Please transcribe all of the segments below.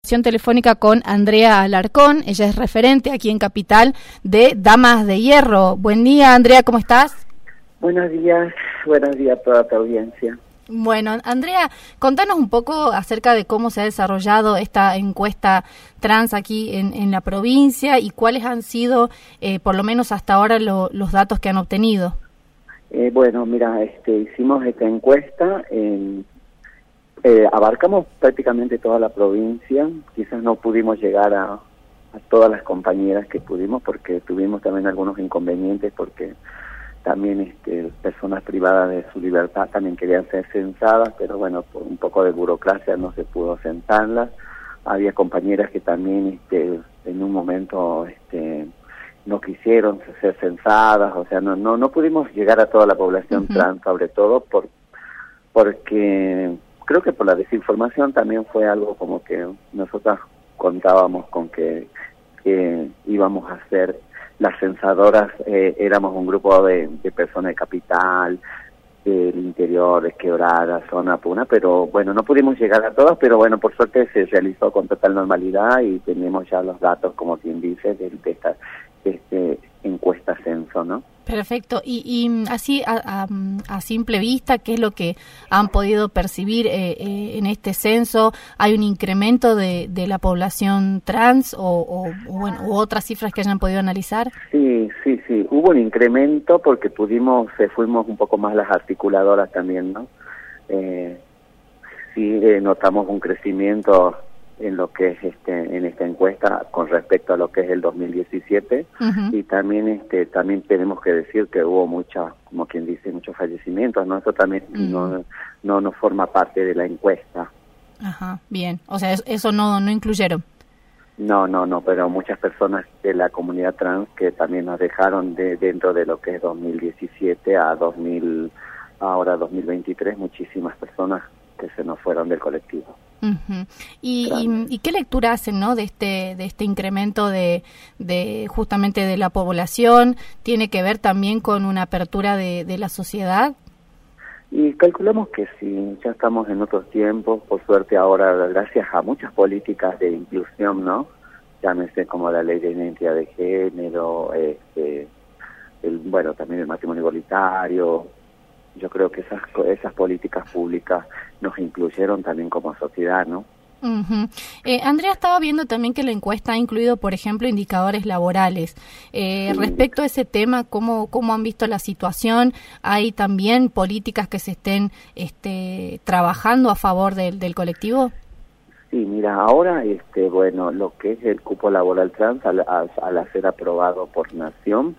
comunicación telefónica con Andrea Alarcón. Ella es referente aquí en Capital de Damas de Hierro. Buen día, Andrea, ¿cómo estás? Buenos días a toda tu audiencia. Bueno, Andrea, contanos un poco acerca de cómo se ha desarrollado esta encuesta trans aquí en la provincia y cuáles han sido, por lo menos hasta ahora, los datos que han obtenido. Bueno, mira, hicimos esta encuesta, abarcamos prácticamente toda la provincia, quizás no pudimos llegar a todas las compañeras que pudimos porque tuvimos también algunos inconvenientes porque también personas privadas de su libertad también querían ser censadas, pero bueno, por un poco de burocracia no se pudo censarlas. Había compañeras que también en un momento no quisieron ser censadas, o sea, no pudimos llegar a toda la población trans, sobre todo porque creo que por la desinformación también fue algo como que nosotras contábamos con que íbamos a ser las censadoras, éramos un grupo de personas de Capital, del interior, de Quebrada, zona Puna, pero bueno, no pudimos llegar a todas, pero bueno, por suerte se realizó con total normalidad y tenemos ya los datos, como quien dice, de esta encuesta censo, ¿no? Perfecto. Y así a simple vista, ¿qué es lo que han podido percibir en este censo? ¿Hay un incremento de la población trans u otras cifras que hayan podido analizar? Sí, hubo un incremento porque fuimos un poco más las articuladoras también, ¿no? Notamos un crecimiento en lo que es en esta encuesta con respecto a lo que es el 2017 y también también tenemos que decir que hubo como quien dice, muchos fallecimientos, ¿no? Eso también no forma parte de la encuesta. Ajá, bien. O sea, eso no incluyeron. No, pero muchas personas de la comunidad trans que también nos dejaron dentro de lo que es 2017 a ahora 2023, muchísimas personas que se nos fueron del colectivo. ¿Y qué lectura hacen, no, de este incremento de justamente de la población? ¿Tiene que ver también con una apertura de la sociedad? Y calculamos que sí, ya estamos en otros tiempos, por suerte ahora, gracias a muchas políticas de inclusión, ¿no? Llámese como la ley de identidad de género, también el matrimonio igualitario. Yo creo que esas políticas públicas nos incluyeron también como sociedad, ¿no? Andrea, estaba viendo también que la encuesta ha incluido, por ejemplo, indicadores laborales. Sí. Respecto a ese tema, ¿cómo han visto la situación? ¿Hay también políticas que se estén trabajando a favor del colectivo? Sí, mira, ahora, lo que es el cupo laboral trans, al ser aprobado por Nación,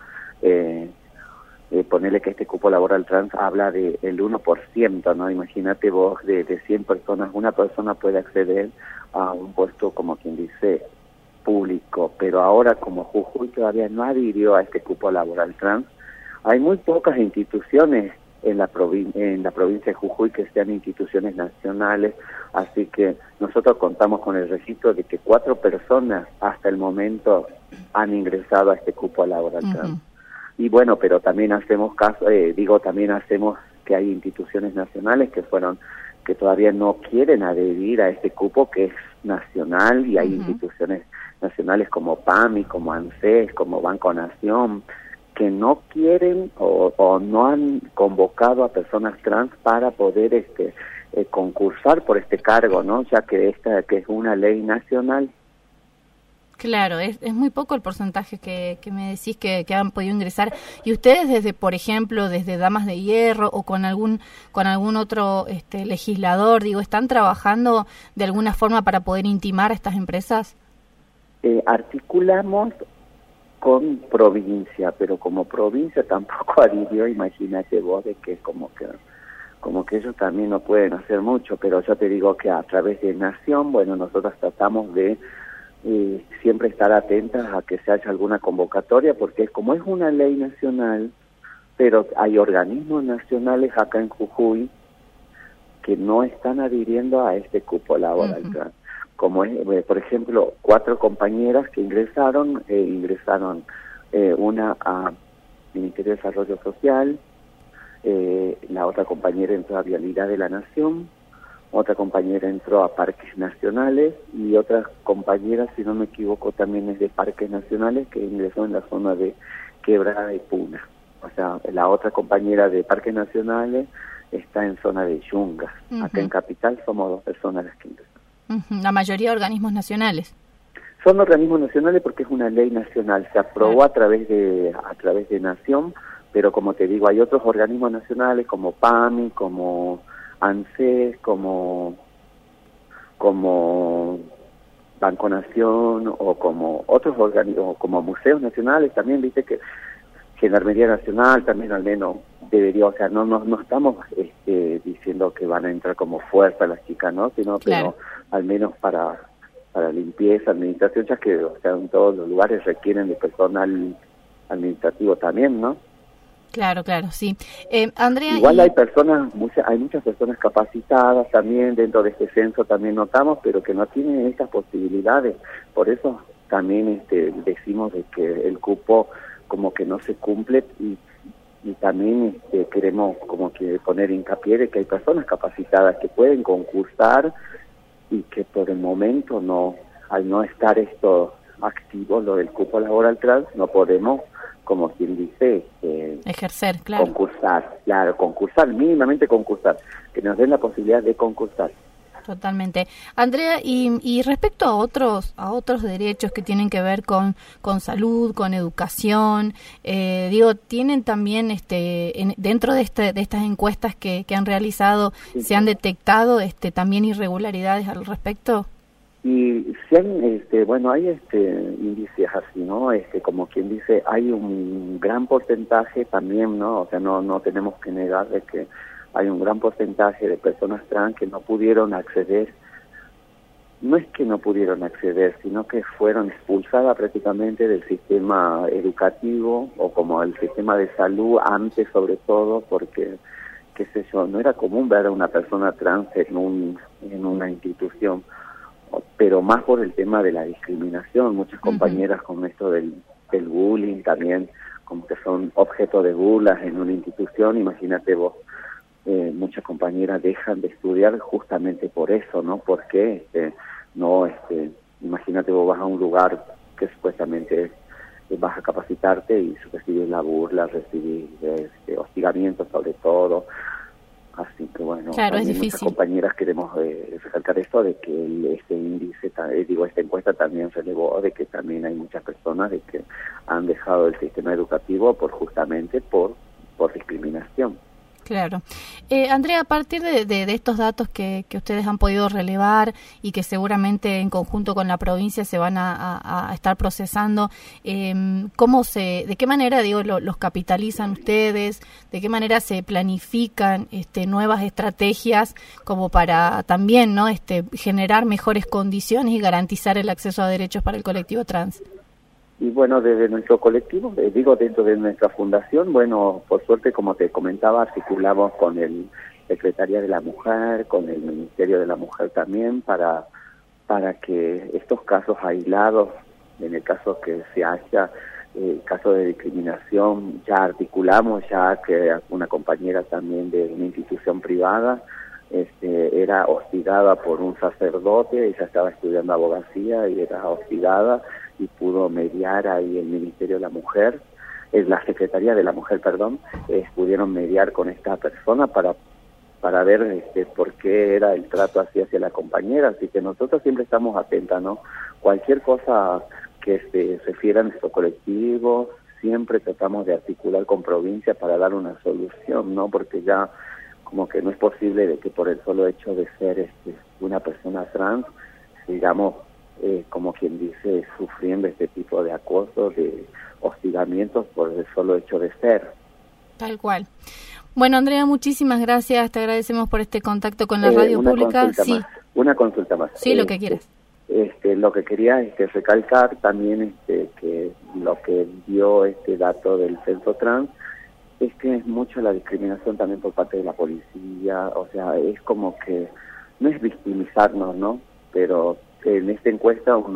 ponerle que este cupo laboral trans habla del 1%, ¿no? Imagínate vos, de 100 personas, una persona puede acceder a un puesto, como quien dice, público, pero ahora como Jujuy todavía no adhirió a este cupo laboral trans, hay muy pocas instituciones en la provincia de Jujuy que sean instituciones nacionales, así que nosotros contamos con el registro de que 4 personas hasta el momento han ingresado a este cupo laboral trans. Y bueno, pero también hacemos también hacemos que hay instituciones nacionales que todavía no quieren adherir a este cupo que es nacional, y hay instituciones nacionales como PAMI, como ANSES, como Banco Nación, que no quieren o no han convocado a personas trans para poder concursar por este cargo, ¿no? Ya que que es una ley nacional. Claro, es muy poco el porcentaje que me decís que han podido ingresar. Y ustedes por ejemplo, desde Damas de Hierro o con algún otro legislador, ¿están trabajando de alguna forma para poder intimar a estas empresas? Articulamos con provincia, pero como provincia tampoco adhirió, imagínate vos, de que como que ellos también no pueden hacer mucho, pero yo te digo que a través de Nación, bueno, nosotros tratamos de siempre estar atentas a que se haya alguna convocatoria, porque como es una ley nacional, pero hay organismos nacionales acá en Jujuy que no están adhiriendo a este cupo laboral trans. Como es, por ejemplo, 4 compañeras que ingresaron una a Ministerio de Desarrollo Social, la otra compañera entró a Vialidad de la Nación, otra compañera entró a parques nacionales y otra compañera, si no me equivoco, también es de parques nacionales, que ingresó en la zona de Quebrada y Puna. O sea, la otra compañera de parques nacionales está en zona de Yungas. Acá en Capital somos 2 personas las que ingresan. La mayoría de organismos nacionales. Son organismos nacionales porque es una ley nacional, se aprobó a través de Nación, pero como te digo, hay otros organismos nacionales como PAMI, como ANSES, como Banco Nación, o como otros organismos, como museos nacionales también, viste que Gendarmería Nacional también al menos debería, o sea, no estamos diciendo que van a entrar como fuerza las chicas, ¿no? Sino claro, pero al menos para limpieza, administración, ya que, o sea, en todos los lugares requieren de personal administrativo también, ¿no? Claro, sí. Andrea, igual hay muchas personas capacitadas también dentro de este censo, también notamos, pero que no tienen estas posibilidades. Por eso también decimos de que el cupo como que no se cumple y también queremos como que poner hincapié de que hay personas capacitadas que pueden concursar y que por el momento no, al no estar esto activo, lo del cupo laboral trans, no podemos, como quien dice, ejercer, claro. Concursar, mínimamente concursar, que nos den la posibilidad de concursar. Totalmente. Andrea, y respecto a otros derechos que tienen que ver con salud, con educación, tienen también dentro de estas encuestas que han realizado, sí, ¿se han detectado también irregularidades al respecto? Y hay índices así, ¿no? Como quien dice, hay un gran porcentaje también, ¿no? O sea, no tenemos que negar de que hay un gran porcentaje de personas trans que no pudieron acceder. No es que no pudieron acceder, sino que fueron expulsadas prácticamente del sistema educativo o como el sistema de salud antes, sobre todo, porque, qué sé yo, no era común ver a una persona trans en una institución, pero más por el tema de la discriminación. Muchas compañeras con esto del bullying también, como que son objeto de burlas en una institución, imagínate vos. Muchas compañeras dejan de estudiar justamente por eso, ¿no? Porque imagínate vos vas a un lugar que supuestamente vas a capacitarte y recibir la burla, recibir hostigamiento sobre todo. Así que bueno, claro, es difícil. Muchas compañeras queremos recalcar esto de que este índice, esta encuesta también relevó de que también hay muchas personas de que han dejado el sistema educativo justamente por discriminación. Claro. Andrea, a partir de estos datos que ustedes han podido relevar y que seguramente en conjunto con la provincia se van a estar procesando, ¿de qué manera los capitalizan ustedes? ¿De qué manera se planifican nuevas estrategias como para también generar mejores condiciones y garantizar el acceso a derechos para el colectivo trans? Y bueno, desde nuestro colectivo, dentro de nuestra fundación, bueno, por suerte, como te comentaba, articulamos con el Secretaría de la Mujer, con el Ministerio de la Mujer también, para que estos casos aislados, en el caso que se haya caso de discriminación, ya articulamos, ya que una compañera también de una institución privada era hostigada por un sacerdote, ella estaba estudiando abogacía y era hostigada, y pudo mediar ahí el Ministerio de la Mujer, la Secretaría de la Mujer, perdón, pudieron mediar con esta persona para ver por qué era el trato así hacia la compañera. Así que nosotros siempre estamos atentas, ¿no? Cualquier cosa que se refiera a nuestro colectivo, siempre tratamos de articular con provincia para dar una solución, ¿no? Porque ya como que no es posible de que por el solo hecho de ser una persona trans, digamos, como quien dice, sufriendo este tipo de acoso, de hostigamientos por el solo hecho de ser. Tal cual. Bueno, Andrea, muchísimas gracias. Te agradecemos por este contacto con la radio pública. Sí. Una consulta más. Sí, lo que quieras. Lo que quería recalcar también que lo que dio este dato del censo trans es que es mucho la discriminación también por parte de la policía. O sea, es como que no es victimizarnos, ¿no? Pero en esta encuesta un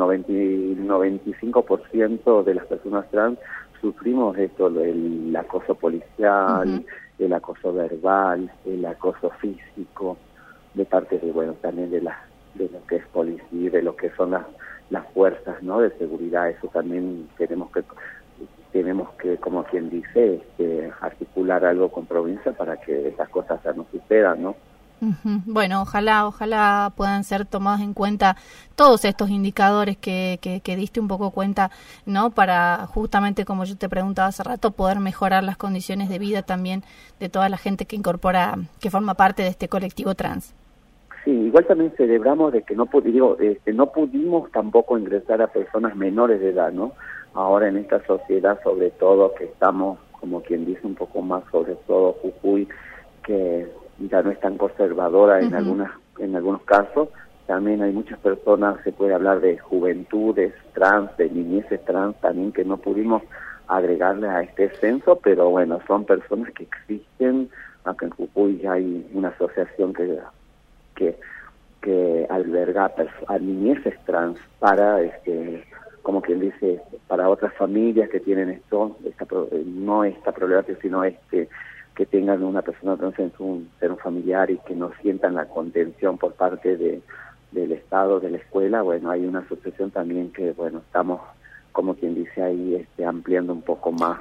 95% de las personas trans sufrimos esto, el acoso policial, el acoso verbal, el acoso físico. de parte de, bueno, también de lo que es policía, de lo que son las fuerzas, ¿no?, de seguridad. Eso también tenemos que, como quien dice, articular algo con provincia para que esas cosas ya no sucedan, ¿no? Bueno, ojalá puedan ser tomados en cuenta todos estos indicadores que diste un poco cuenta, ¿no? Para justamente, como yo te preguntaba hace rato, poder mejorar las condiciones de vida también de toda la gente que forma parte de este colectivo trans. Sí, igual también celebramos de que no pudimos tampoco ingresar a personas menores de edad, ¿no? Ahora en esta sociedad, sobre todo, que estamos, como quien dice, un poco más, sobre todo Jujuy, que ya no es tan conservadora en algunos casos. También hay muchas personas, se puede hablar de juventudes trans, de niñeces trans también, que no pudimos agregarle a este censo, pero bueno, son personas que existen. Acá en Jujuy ya hay una asociación que alberga a niñeces trans para, como quien dice, para otras familias que tienen no esta problemática, sino que tengan una persona trans en ser un familiar y que no sientan la contención por parte del Estado, de la escuela. Bueno, hay una asociación también que, bueno, estamos, como quien dice ahí, ampliando un poco más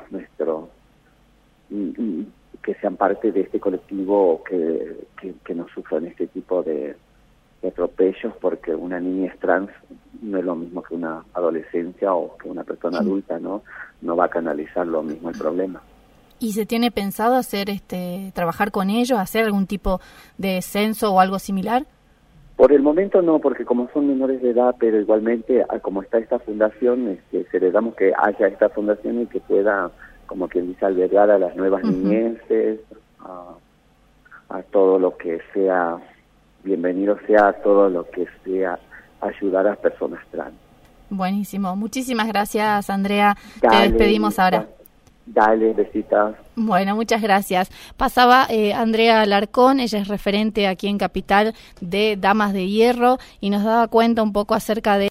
y que sean parte de este colectivo que no sufran este tipo de atropellos, porque una niña es trans no es lo mismo que una adolescencia o que una persona adulta, ¿no? No va a canalizar lo mismo el problema. ¿Y se tiene pensado hacer trabajar con ellos, hacer algún tipo de censo o algo similar? Por el momento no, porque como son menores de edad, pero igualmente, como está esta fundación, celebramos que haya esta fundación y que pueda, como quien dice, albergar a las nuevas niñeces, a todo lo que sea, bienvenido sea todo lo que sea ayudar a las personas trans. Buenísimo, muchísimas gracias, Andrea. Te despedimos ahora. Dale, besitas. Bueno, muchas gracias. Pasaba Andrea Alarcón, ella es referente aquí en Capital de Damas de Hierro y nos daba cuenta un poco acerca de